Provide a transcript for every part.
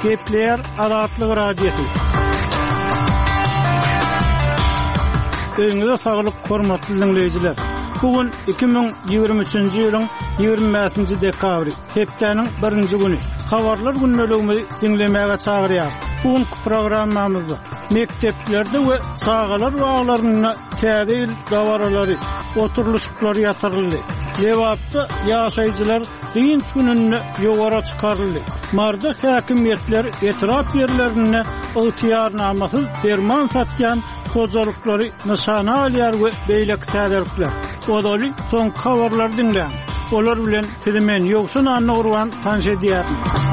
Gepler Azatlyk radiosu. Öňüňizde saglyk, hormatly dinleýijiler. Bugün 2023-nji ýylyň 25-nji dekabry, hepdeniň 1-nji güni. Habarlar günnelegini dinlemäge çagyrýar. Bugün programmamyzda mekteplerde we çağalar waglaryna täze gawaralary, oturluşlary ýatyryldy. Lewapda ýaşaýjylar din gününe ýogara çykaryldy. Marda häkimiýetler etiraf ýerlerine ygtyýarnamasy derman satýan kozalyklary nyşana alýar we beýlek täderlikler. Odaly soň habarlar dinleň. Olar bilen Türkmen ýoksun anygurwan tanşedýär.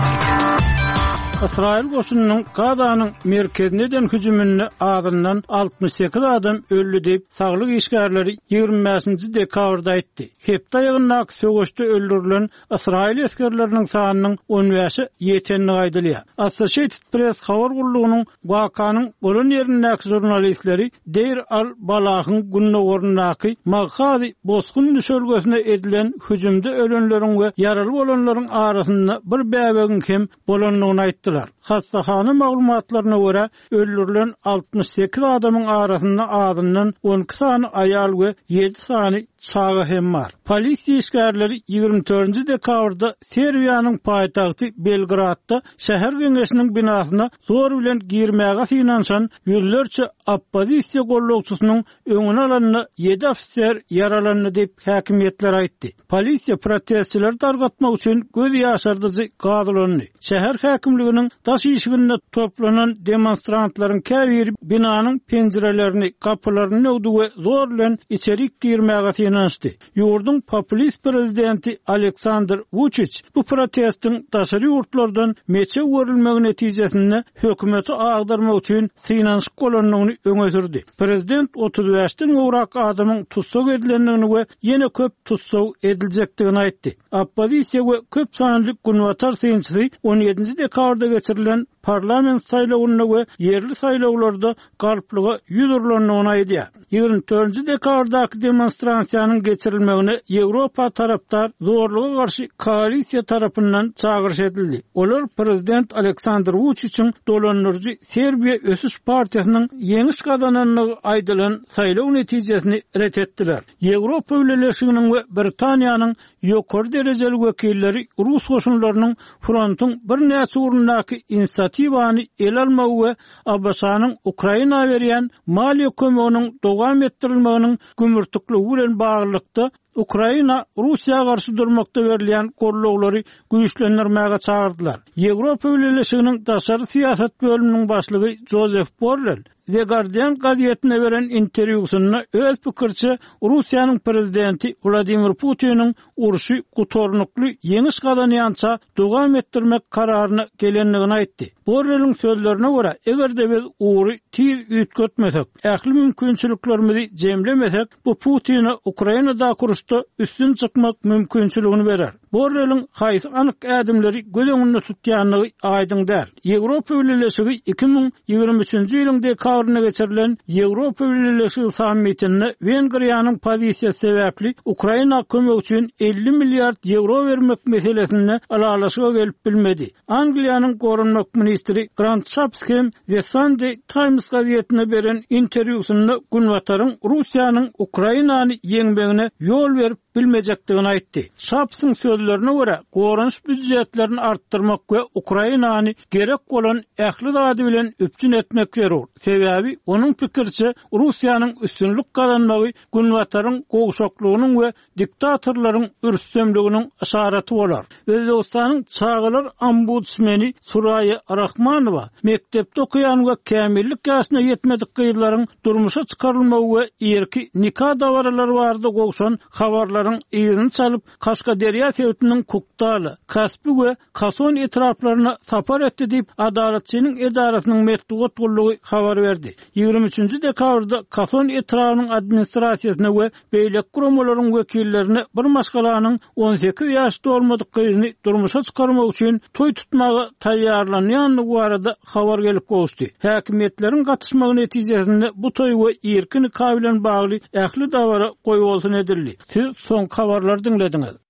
İsrail goşunynyň Gazanyň merkezine den hüjümüne adından 68 adam öldü diýip saglyk işgärleri 25-nji dekabrda aýtdy. Hepde ýygynlaky söwüşde öldürilen İsrail eskerleriniň sanynyň 15-i ýetenini aýdylýar. Associated Press habar gurulugynyň wakanyň bolan ýerindäki jurnalistleri Deir al-Balahyň günne orundaky Maghazi bosgun düşölgesine edilen hüjümde ölenleriň we yaraly bolanlaryň arasynda bir bäbegin hem bolanlygyny aýtdy. Hastahana maglumatlaryna görä öldürilen 68 adamyň arasynda adından 12 sany aýal we 7 sany çağa hem bar. Polisiýa işgärleri 24-nji dekabrda Serbiýanyň paýtagty Belgradda şäher geňeşiniň binasyna zor bilen girmäge synanşan ýüllerçe oppozisiýa gollagçysynyň öňüne alanyna 7 ofisier yaralandy diýip häkimiýetler aýtdy. Polisiýa protestçiler targatmak üçin göz ýaşardyjy gadylandy. Şäher häkimliginiň daş işiginde toplanan demonstrantlaryň käbir binanyň penjirelerini, kapylaryny öwdi we zor bilen içerik girmäge synanşdy. Ýurdun populist prezidenti Aleksandr Vučić bu protestiň daşary ýurtlardan meçe görülmegi netijesinde hökümeti agdarmak üçin synanşyk bolanlygyny öňe sürdi. Prezident 35-den gowrak adamyň tutsak edilenligini we ýene köp tutsak ediljekdigini aýtdy. Oppozisiýa we köp sanly günwatar synçy 17-nji dekabrda geçirilen parlament saýlawyna we yerli saýlawlarda galplyga ýüzürlenýäni aýdýar. 24-nji dekabrdaky demonstrasiýanyň geçirilmegine Ýewropa tarapdar zorluga garşy koalisiýa tarapyndan çağırış edildi. Olar prezident Aleksandr Vučićiň dolanýarjy Serbiýa Ösüş partiýasynyň ýeňiş gazananyny aýdylan saýlaw netijesini ret etdiler. Ýewropa Birleşiginiň we Britaniýanyň ýokary derejeli wekilleri Rus goşunlarynyň frontyň bir näçe urundaky inisiatywany el almagy we Abbasanyň Ukraina berýän maliýe kömeginiň dowam etdirilmeginiň gümürtükligi bilen baglykda Ukraina Russiýa garşy durmakda berilýän gorlawlary güýçlendirmäge çağırdylar. Ýewropa Birleşiginiň daşary siýasat bölüminiň başlygy Joseph Borrell The Guardian gazetine beren interwýusynda öz pikirçe Russiýanyň prezidenti Vladimir Putiniň uruşy gutornukly ýeňiş gazanýança dowam etdirmek kararyna gelenligini aýtdy. Borrell'in sözlerine görä, egerde biz uğru tiz ütkötmesek, ähli mümkinçiliklerimizi jemlemesek, bu Putin'e Ukraina'da kuruşda üstün çıkmak mümkinçiligini berer. Borrell'in haýsy anyk ädimleri göz öňünde tutýanlygy aýdyň däl. Ýewropa Birleşigi 2023-nji ýylyň dekabrynda geçirilen Ýewropa Birleşigi sammitinde Wengriýanyň pozisiýasy sebäpli Ukraina kömegi üçin 50 milliard euro vermek meselesinde alalaşyga gelip bilmedi. Angliýanyň gorunmak ministri Grant Shapps hem The Sunday Times gazetine beren interwýusynda günwataryň Russiýanyň Ukrainany ýeňmegine ýol berip bilmejekdigini aýtdy. Shapps'ın sözlerine görä, gorunç büdjetlerini arttırmak we Ukrainany gerek bolan ähli zady bilen üpçün etmek zerur. Sebäbi onuň pikirçe Russiýanyň üstünlük gazanmagy günwataryň gowşaklygynyň we diktatorlaryň ürstemliginiň işaraty bolar. Özbekistanyň çağılar ombudsmeni Suraýa Rahmanowa mektepde okuyan we kämillik ýaşyna ýetmedik gyýlaryň durmuşa çykarylmagy we erki nikah dawaralary barada gowşan habarlaryň ýerini çalyp Kaşgaderýa täwitiniň Kukdaly, Kaspy we Kason etraplaryna sapar etdi diýip adaletçiniň edarasynyň metbuat gullugy habar berdi. 23-nji dekabrda Kason etrawynyň administrasiýasyna we beýlek guramalaryň wekillerine bir maşgalanyň 18 ýaşy dolmadyk gyýyny durmuşa çykarmak üçin toý tutmagy taýýarlanýanlygy barada habar gelip gowşdy. Häkimiýetleriň gatnaşmagy netijesinde bu toý we erki nikah bilen bagly ähli dawara goýup bolsun edildi. Siz soň habarlar dinlediňiz.